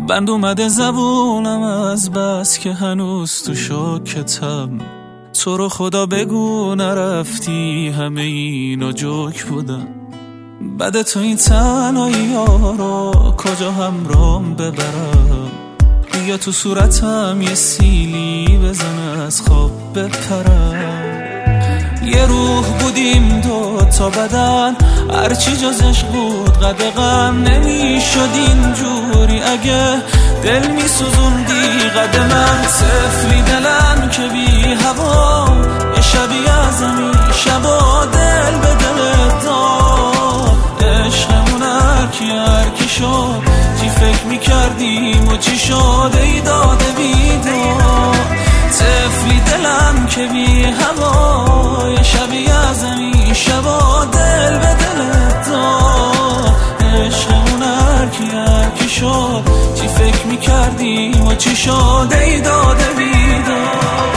بند اومده زبونم از بس که هنوز تو شوکتم. تو رو خدا بگو نرفتی، همه اینو جوک بودم. بعد تو این تنهایی ها رو کجا همرام ببرم؟ بیا تو صورتم یه سیلی بزن از خواب بپرم. یه روح بودیم دو تا بدن، هرچی جز عشق بود قد غم نمیشد اینجوری. اگه دل میسوزوندی قد من، طفلی دلم که بی هوا، یه شبی از همین شبا دل به دل داد. عشقمون هرکی شد، چی فکر میکردیم و چی شد ای داده بیداد. طفلی دلم که بی هوا، یه شبی از همین شبا دل به دل داد. عشقمون هرکی شد، چی فکر میکردیم و چی شد ای داده بیداد.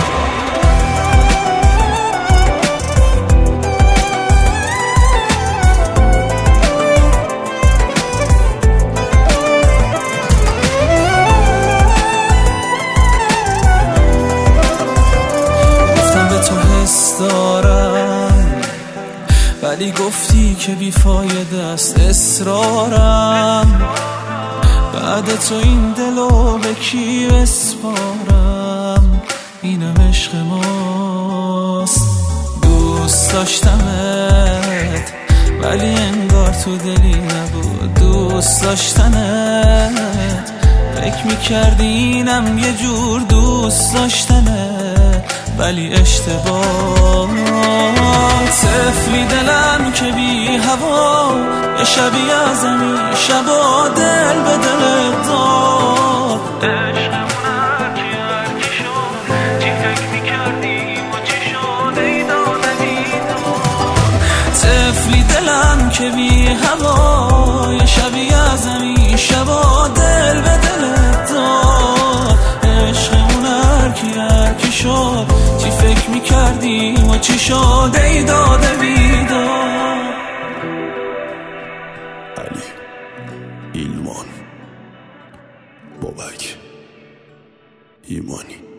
دارم ولی گفتی که بیفایده است اصرارم. بعد تو این دلو به کی بسپارم؟ اینم عشق ماست. دوست داشتمت ولی انگار تو دلی نبود دوست داشتنت. فکر میکردی اینم یه جور دوست داشتنه ولی اشتباه. طفلی دلم که بی هوا، یه شبی از همین شبا دل به دل داد. عشقمون هرکی شد، چی فکر میکردیم و چی شد ای داده بیداد. طفلی دلم که بی هوا، یه شبی از همین شبا دل به دل داد. عشقمون هرکی شد، چی فکر میکردیم و چی شد ای داده بیداد. علی ایلمان بابک ایمانی.